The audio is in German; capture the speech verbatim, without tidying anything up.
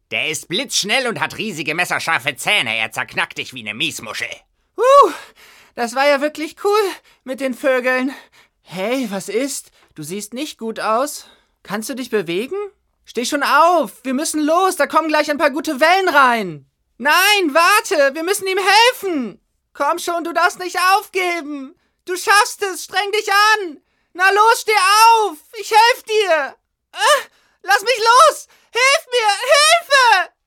Der ist blitzschnell und hat riesige messerscharfe Zähne. Er zerknackt dich wie eine Miesmuschel. Uh, das war ja wirklich cool mit den Vögeln. Hey, was ist? Du siehst nicht gut aus. Kannst du dich bewegen? Steh schon auf, wir müssen los, da kommen gleich ein paar gute Wellen rein. Nein, warte, wir müssen ihm helfen. Komm schon, du darfst nicht aufgeben. Du schaffst es, streng dich an. Na los, steh auf, ich helf dir. Ah, lass mich los, hilf mir, Hilfe!